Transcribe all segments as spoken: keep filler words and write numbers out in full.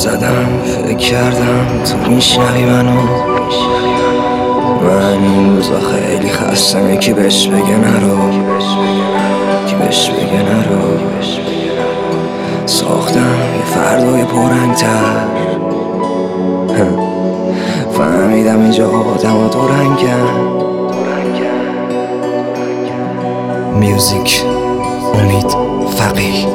زدم فکر کردم تو میشنوی منو. من این روزا خیلی خستم، یکی بهش بگه نرو، یکی بهش بگه نرو. ساختم یه فردای پررنگ‌تر، فهمیدم اینجا آدم ها دو رنگن. میوزیک امید فقیه.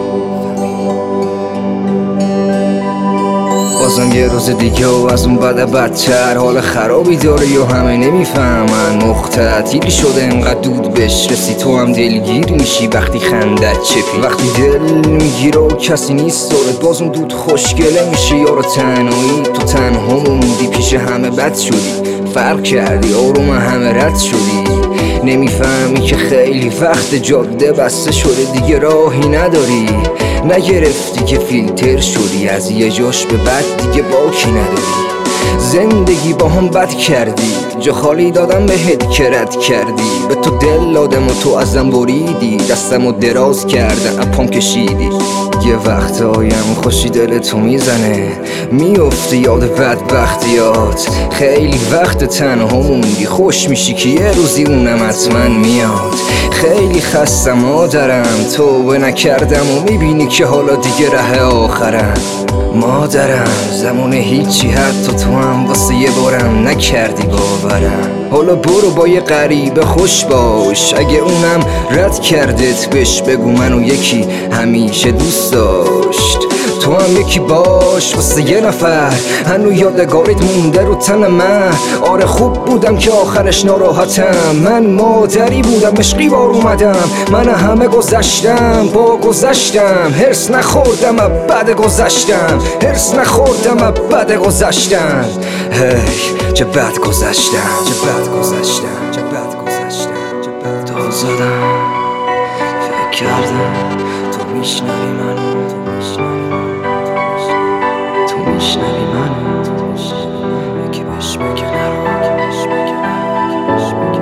بازم یه روز دیگه و از اون بد بدتر، حال خرابی داره یا همه نمیفهمن. مختطیل شده انقدر دود بهش رسی، تو هم دلگیر میشی وقتی خندت چپی. وقتی دل میگیره و کسی نیست دارت، باز اون دود خوشگله میشه یارو تنهایی. تو تنها موندی پیش همه بد شدی، فرق کردی آروم همه رد شدی. نمیفهمی که خیلی وقت جاده بسته شده، دیگه راهی نداری. نگرفتی که فیلتر شدی، از یه جاش به بعد دیگه باکی نداری. زندگی با هم بد کردی، جا خالی دادم بهت که رد کردی. به تو دل دادم و تو ازم بریدی، دستم و دراز کردم اپام کشیدی. یه وقتایم خوشی دل تو میزنه، میفته یاد بدبختیات. خیلی وقت تنها موندی، خوش میشی که یه روزی اونم حتما میاد. خیلی خستم مادرم، توبه نکردم و میبینی که حالا دیگه ره آخرم. مادرم زمان هیچی، حتی تو هم واسه یه بارم نکردی باورم. حالا برو با یه غریبه خوش باش، اگه اونم رد کردت بهش بگو منو یکی همیشه دوست داشت. تو هم یکی باش واسه یه نفر، هنو یادگاریت مونده رو تن من. آره خوب بودم که آخرش ناراحتم، من مادری بودم عشقی بار اومدم. من همه گذشتم با گذشتم، هرس نخوردم بعد گذشتم، هرس نخوردم بعد گذشتم. هی چه بد گذشتم، چه بد گذشتم، چه بد گذشتم، چه بد تو زدم فکر کردم تو میشنوی منو، تو میشنوی منو، تو میشنوی منو. یکی بهش بگه نرو، یکی بهش بگه نرو، یکی بهش بگه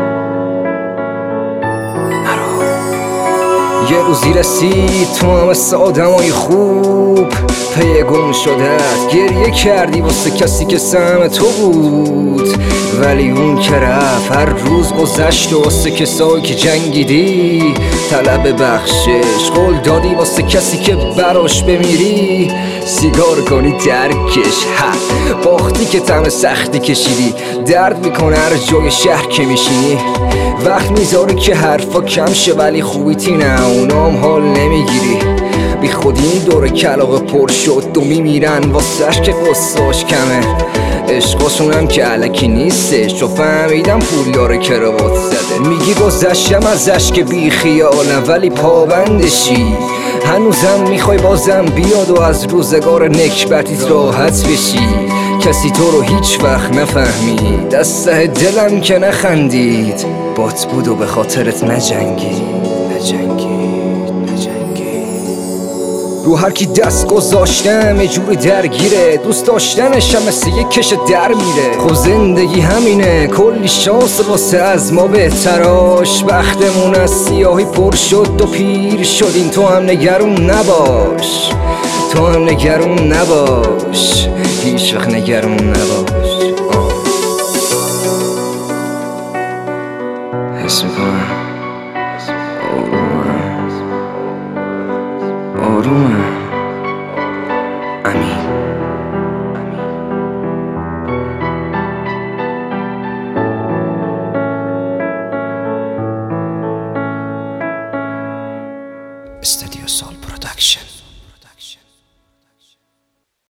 نرو، نرو. یه روزی رسید تو هم مثل آدمای خوب پی گم شدت، گریه کردی واسه کسی که سهم تو بود. ولی اون که رفت هر روز گذشت و واسه کسایی که جنگیدی طلب بخشش قول دادی. واسه کسی که براش بمیری سیگار کنی درکش. ها باختی که طعم سختی کشیدی، درد میکنه هر جای شهر که میشینی. وقت میذاره که حرفا کم شه ولی خوبیتی نه، اونام حال نمیگیری. بی خودی دور کلاغ پر شد دو میمیرن واسهش که قصاش کمه. عشقاشون هم که علکی نیستش، چو فهمیدم پول داره کراوات زده. میگی گذشتم ازش که بی خیالم ولی پابندشی. هنوزم میخوای بازم بیاد و از روزگار نکبتیت راحت بشی. کسی تو رو هیچ وقت نفهمید، دسته دلم که نخندید. بات بود و به خاطرت نجنگید، نجنگید. رو هر کی دست گذاشتم یه جوری درگیره، دوست داشتنشم مثل یه کش در میره. خب زندگی همینه، کلی شانس واسه از ما بهتراش. بختمون از سیاهی پر شد و پیر شدیم، تو هم نگرون نباش، تو هم نگرون نباش، هیچ وقت نگرون نباش. حس میکنم آرومم، آرومم. امین. استودیو سال پروداکشن.